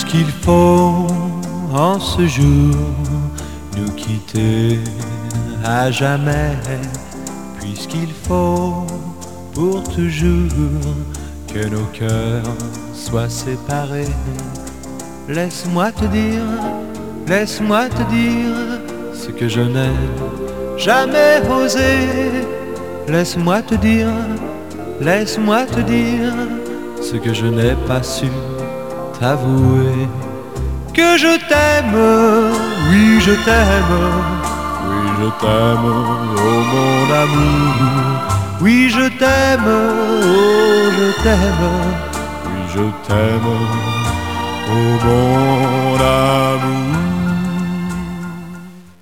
Puisqu'il faut en ce jour nous quitter à jamais, puisqu'il faut pour toujours que nos cœurs soient séparés, laisse-moi te dire ce que je n'ai jamais osé. Laisse-moi te dire ce que je n'ai pas su t'avouer. Que je t'aime, oui je t'aime, oui je t'aime, oh mon amour. Oui je t'aime, oh je t'aime, oui je t'aime, oh mon amour.